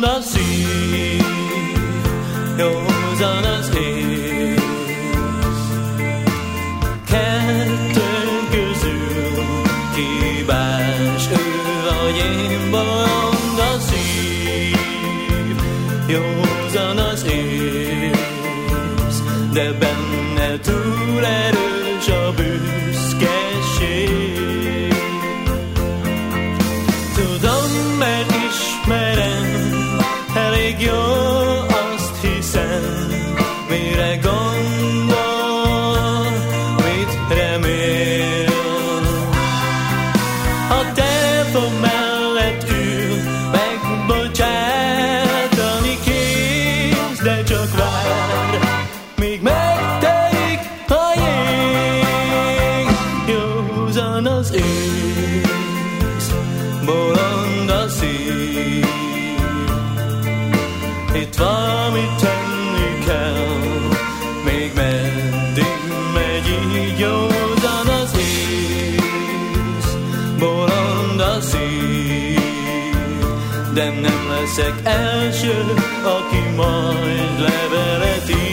a szív, józan az ész. Kettőnk közül hibás ő vagy én, bolond a szív, józan az ész, de benne túl erős a büszkeség. Tudom, mert ismerem, elég jó, azt hiszem, mire gondol, mit remél. A telefon mellett ül, megbocsátani kész, de csak vár, míg megtelik a jég. Józan az ész, bolond a szív. Itt valamit tenni kell, még meddig megy így. Józan az ész, bolond a szív, de nem leszek első, aki majd levelet ír.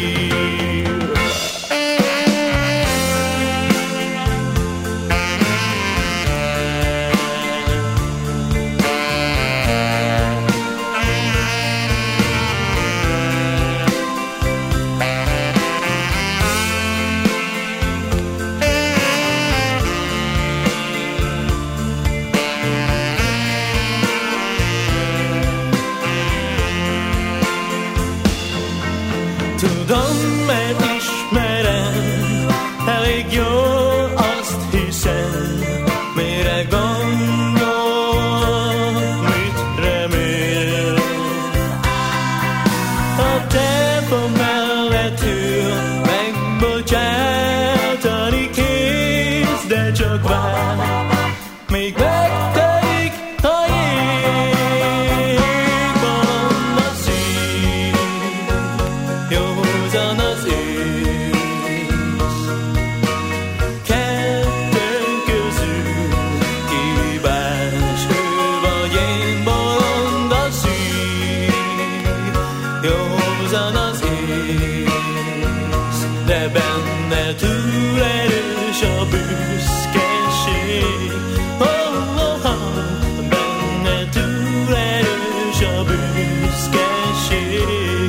Tudom, mert ismerem, elég jó, azt hiszem, mire gondol, mit remél. A telefon mellett ül, megbocsátani kész, de csak vár, még megtelik a jég. Bolond a szív, józan az ész. Kettőnk közül hibás ő vagy én, bolond a szív, józan az ész, de benne túl erős a büszkeség. Benne túl erős a büszkeség.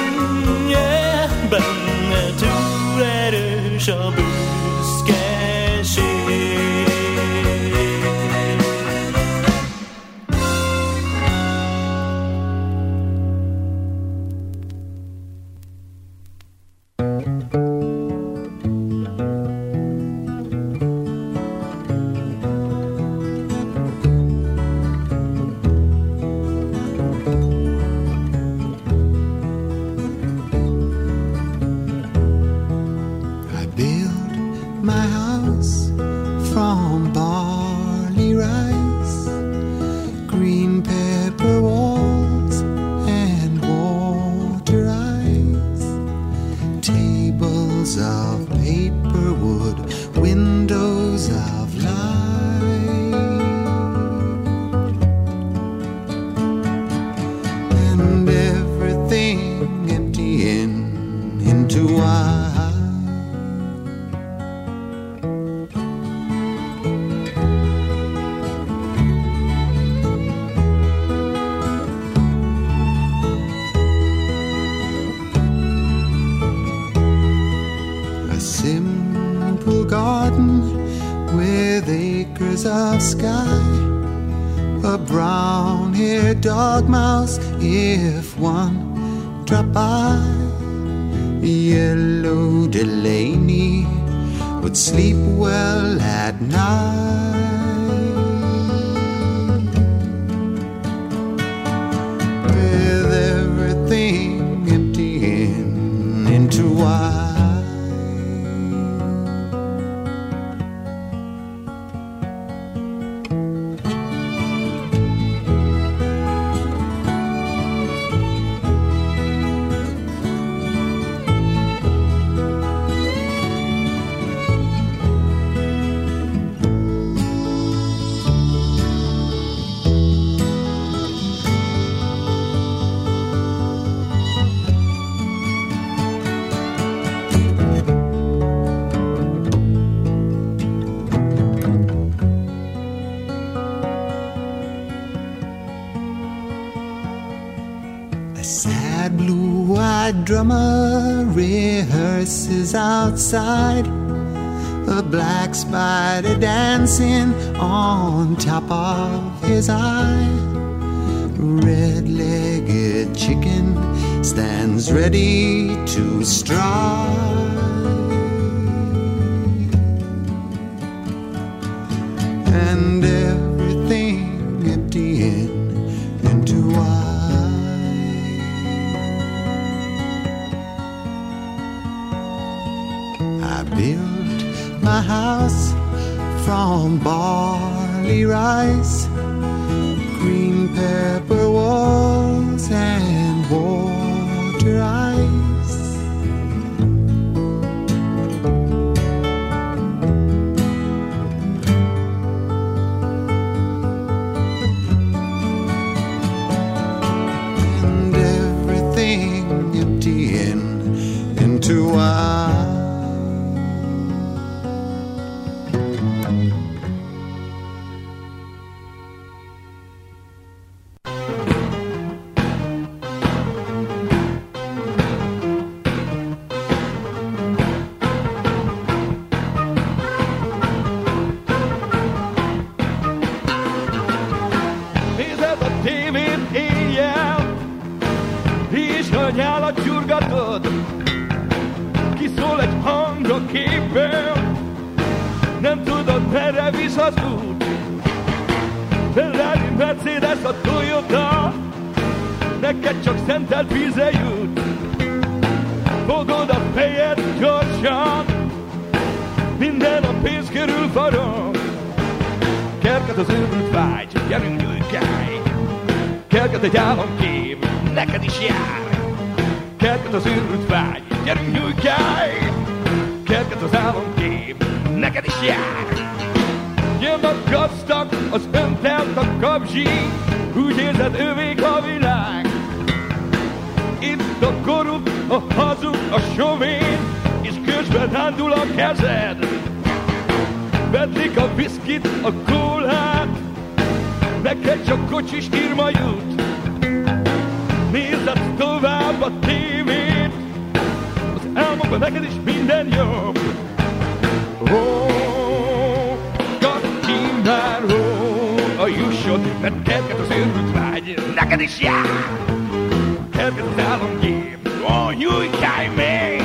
Benne túl erős a büszkeség. I built my house from barley rice, green pepper walls and water ice, tables of paper wood, windows of light, and everything emptying into white. A simple garden with acres of sky, a brown-haired dog mouse if one drop by. Yellow Delaney would sleep well at night, with everything emptying into white. A sad blue-eyed drummer rehearses outside, a black spider dancing on top of his eye. Red-legged chicken stands ready to strike, and everything emptying into white. I built my house from barley rice, green pepper walls and water ice. And everything emptying into white. Kiszól egy hang a képből, nem tudod merre visz az út. Ferrari, Mercedes, a Toyota, neked csak szentelt vízre jut. Fogod a fejed gyorsan, minden a pénz körül forog. Kerket az őrült vágy, gyerünk nyújkálj. Kerket egy álomkép, neked is jár. Kerket az őrült vágy, gyerünk nyújkálj! Kerket az álomkép, neked is jár! Jön a gazdag, az öntelt a kapzsi, úgy érzed övék a világ. Itt a korrupt, a hazug, a sovén, és közben rándul a kezed. Vedlik a viszkit, a kólát, neked csak kocsis írma jut. Nézed tovább a tévét, az álmokban neked is minden jobb. Ó, kapj már, a jussod, mert kerket az őrült vágy, neked is jár. Kerket az álomkép, ó, nyújkálj még!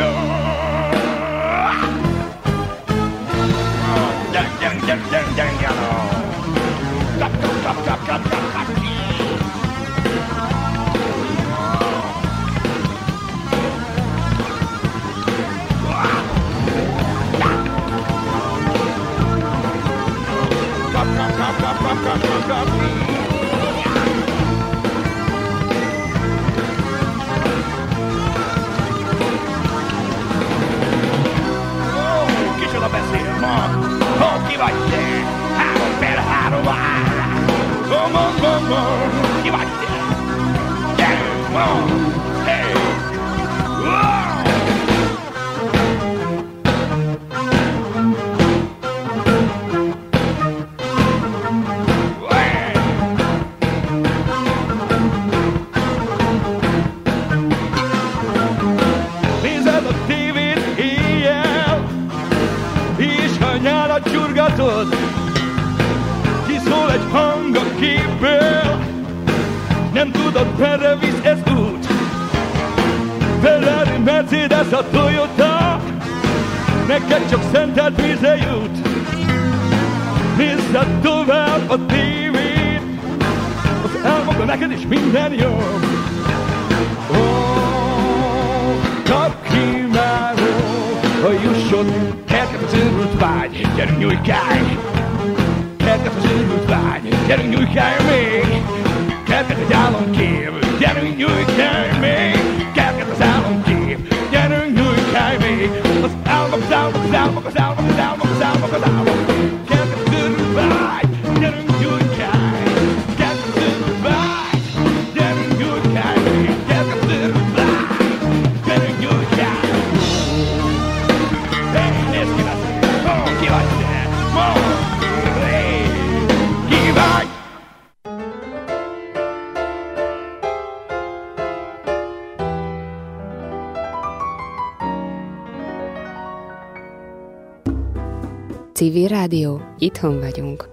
Kicsoda beszél ma, ki vagy te? 3x3 áll. Ki vagy te? Gyerünk ma! Hey! Nézed a tévét éjjel, és ha nyálat csurgatod, kiszól egy hang a képből, nem tudod, merre visz ez út. Ferrari, Mercedes, a Toyota, neked csak szentelt vízre jut. Nézzed tovább a tévét, az álmokban neked is minden jobb. Ó, kapj ki már, ha jussod, kerket az őrült vágy, gyerünk nyújkálj! Kerket az őrült vágy, gyerünk nyújkálj még! Kerket egy álomkép, gyerünk nyújkálj még! Kerket az álomkép, gyerünk nyújkálj még! Az álmok, az álmok, az álmok, az álmok, az álmok, az álmok, az álmok! Kerket az őrült vágy, gyerünk nyújkálj! Kerket az őrült vágy, gyerünk nyújkálj még! Kerket az őrült vágy, gyerünk nyújkálj! Hey, nézd ki lesz! Ki vagy te? Hey, ki vagy? Civil Rádió, itthon vagyunk.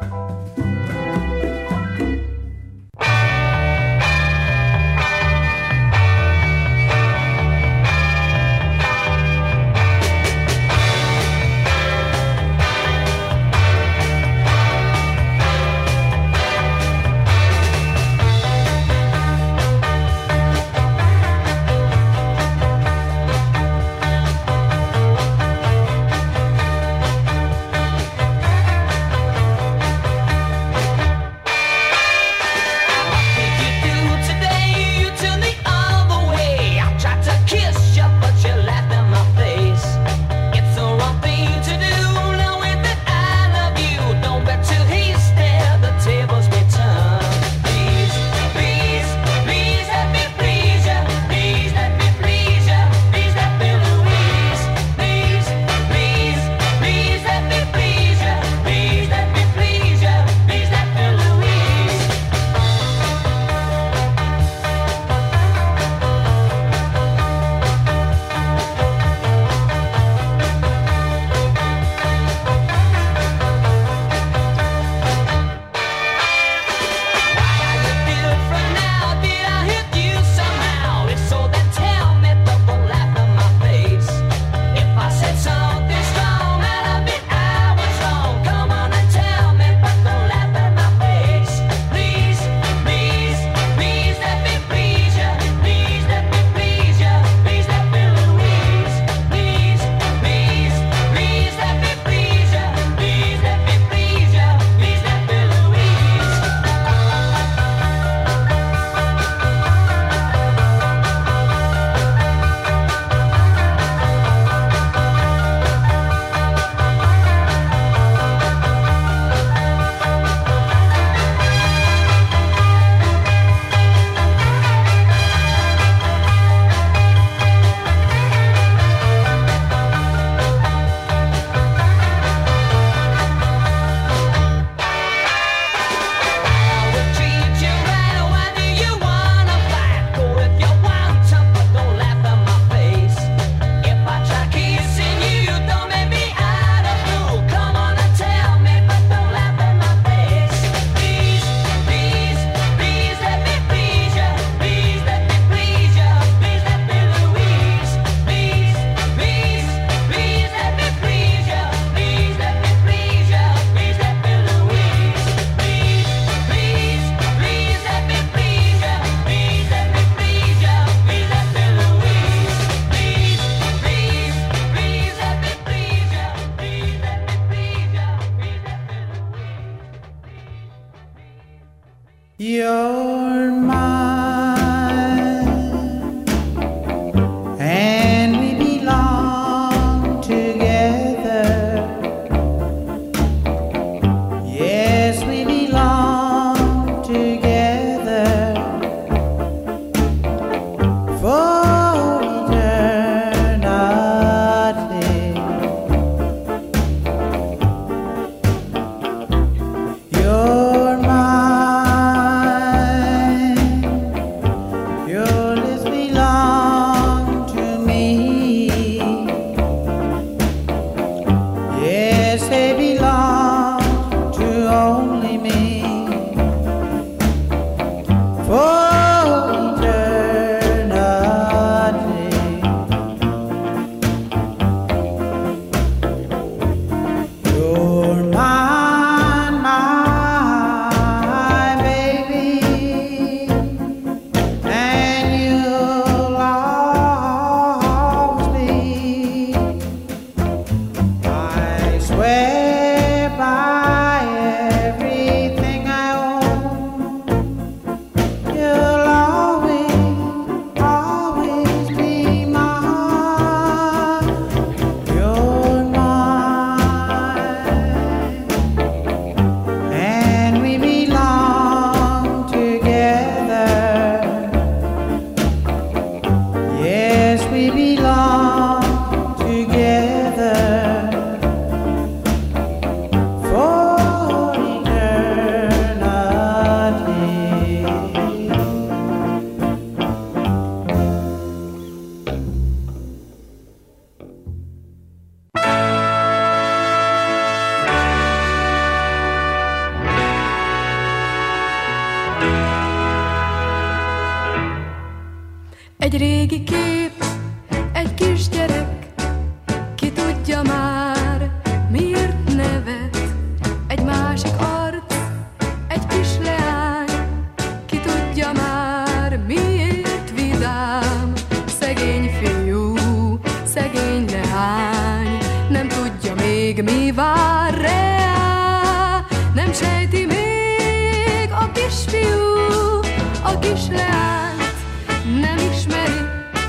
You're mine, and we belong together. Yes, we belong together for eternity. You're mine, Egy régi kép, egy kisgyerek, ki tudja már, miért nevet. Egy másik arc, egy kis leány, ki tudja már, miért vidám. Szegény fiú, szegény leány, nem tudja még, mi vár rá. Nem sejti még a kisfiú, a kis leányt nem ismeri,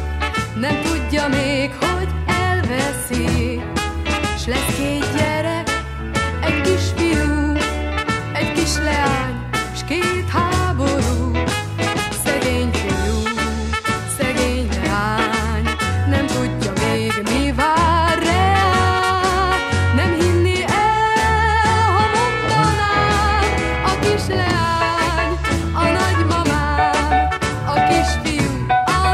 nem tudja még, hogy elveszi. S lesz két gyerek, egy kisfiú, egy kis leány, s két háború. Szegény fiú, szegény leány, nem tudja még, mi vár rá. Nem hinni el, ha mondanám, a kis leány, a nagymamám, a kisfiú, a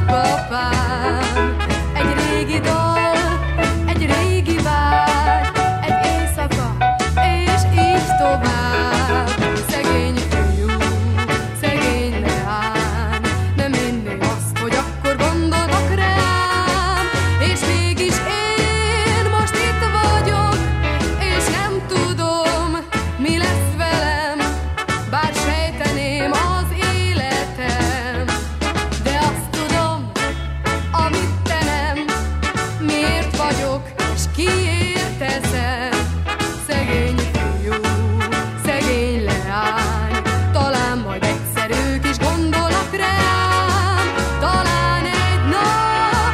nagypapám. Egy régi dal, egy régi vágy, egy éjszaka, és így tovább. Szegény fiú, szegény leány, nem hinné azt, hogy akkor gondolok rám. És mégis én most itt vagyok, és nem tudom, mi lesz velem. Bár sejteném az életem, de azt tudom, amit te nem. Miért vagyok, s kiért teszem. Szegény fiú, szegény leány, talán majd egyszer ők is gondolnak rám. Talán egy nap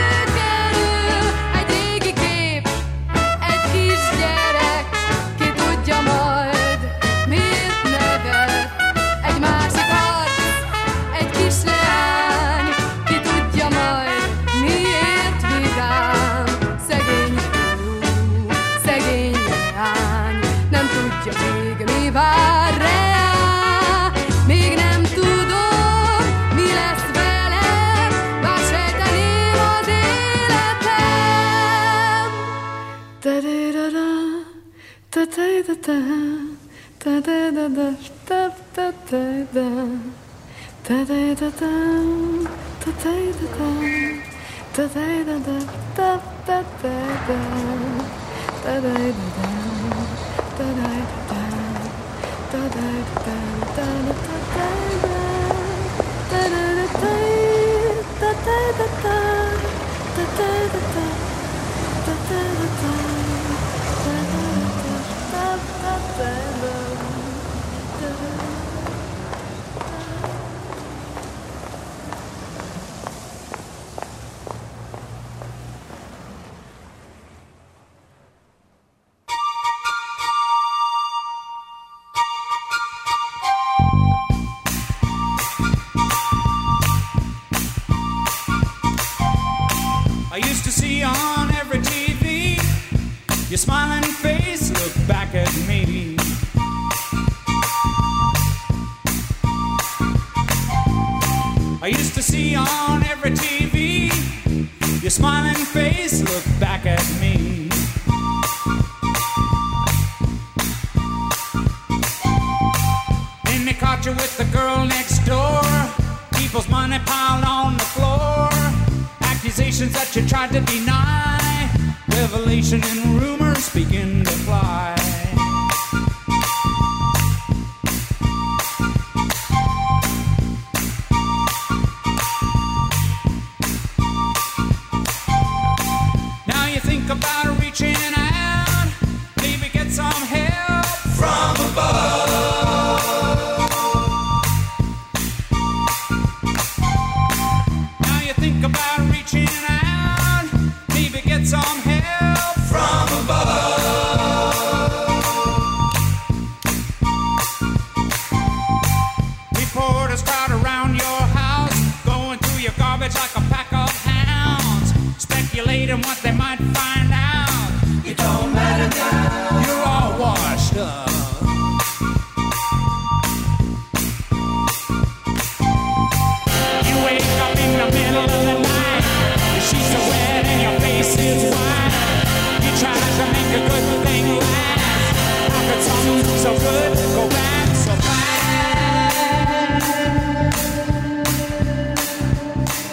előkerül egy régi kép, egy kisgyerek, ki tudja majd, miért nevet. Egy másik arc, egy kis leány, ki tudja majd, miért vidám. Szegény fiú, szegény leány, nem tudja még, mi vár rá. Még nem tudom, mi lesz velem, bár sejteném az életem. Ta-da-da-da, ta-ta-da-da, ta-da-da-da, ta-ta-da-da, ta-da-da-da, ta-ta-da-da, ta-ta-da-da, ta-ta-da-da, ta-da-da-da, ta-da-da-da, ta-da-da-da, ta-da-da-da, ta-da-da-da, ta-ta-da-da, ta-ta-da-da, I used to see on every TV your smiling face look back at me. I used to see on every TV your smiling face look back at me. Then they caught you with the girl next door. People's money piled on the floor. Accusations that you tried to deny. Revelation and rumors begin to fly. Now you think about reaching out, maybe get some help from above. Now you think about reaching out, maybe get some help from above. Reporters crowd around your house, going through your garbage like a pack of hounds, speculating what they might find out. It don't matter now, you're all washed up. You wake up in the middle of the night, your sheets are wet and your face is white. You try to make a good thing last. How could something so good go bad so fast?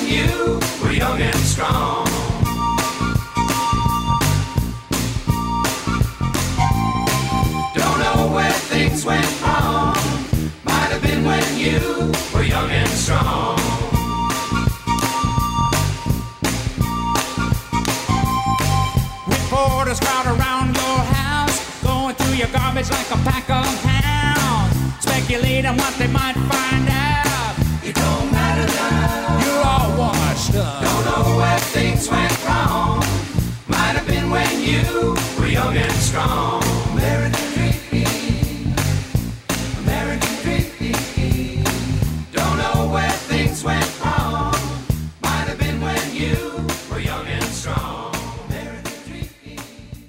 you were young and strong. Don't know where things went wrong. Might have been when you were young and strong. Reporters crowd around your house, going through your garbage like a pack of hounds, speculating what they might find out. It don't matter now. You're all washed up. Don't know where things went wrong. Might have been when you were young and strong. American dream, American dream. Don't know where things went wrong. Might have been when you were young and strong. American dream.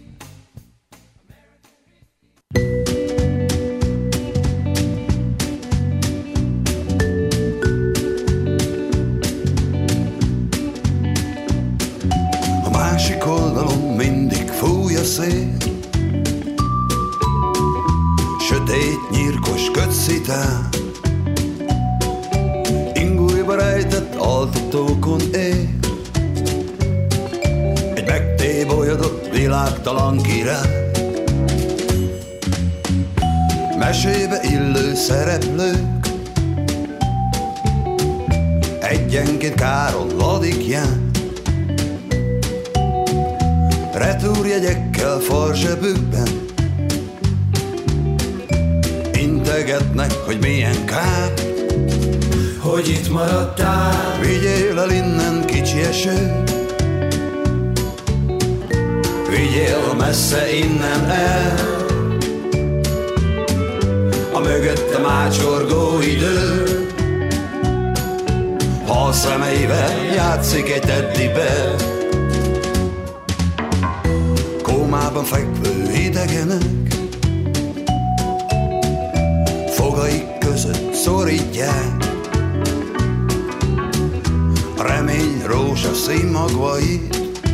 A másik oldalon mindig fúj a szél, sötét, nyírkos kötszitán, ingújba rejtett altatókon él. Egy megtébolyodott világtalan király, mesébe illő szereplők, egyenként káron ladikján, retúrjegyekkel farzsebükben, integetnek, hogy milyen kár, Hogy itt maradtál. vigyél el innen kicsi eső, vigyél messze innen el, a mögöttem ácsorgó idő, hal szemeivel játszik egy teddibe. Kómában fekvő idegenek, fogaik között szorítják a remény rózsaszín magvait,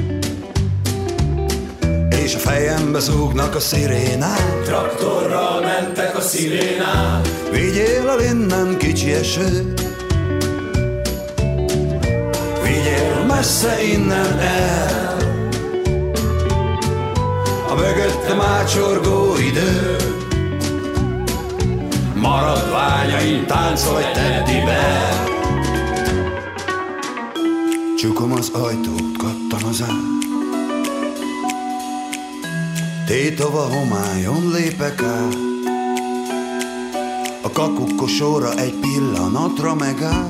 és a fejembe zúgnak a szirénák. Traktorral mentek a szirénák. Vigyél el innen kicsi eső, vigyél messze innen el, a mögöttem ácsorgó idő, maradványaim táncol egy teddibe. Csukom az ajtót, kattan az át, tétova homályon lépek át, a kakukkosóra egy pillanatra megáll.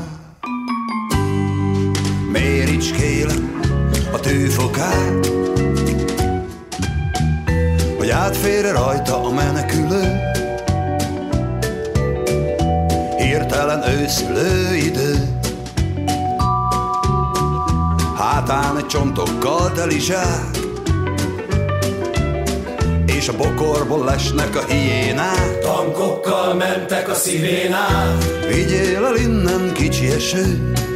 Méricskélem a tűfokát, hogy átfér rajta a menekülő, hirtelen őszülő idő. Hátán egy csontokkal teli zsák, és a bokorból lesnek a hiénák. Tankokkal mentek a szirénák. Vigyél el innen kicsi eső,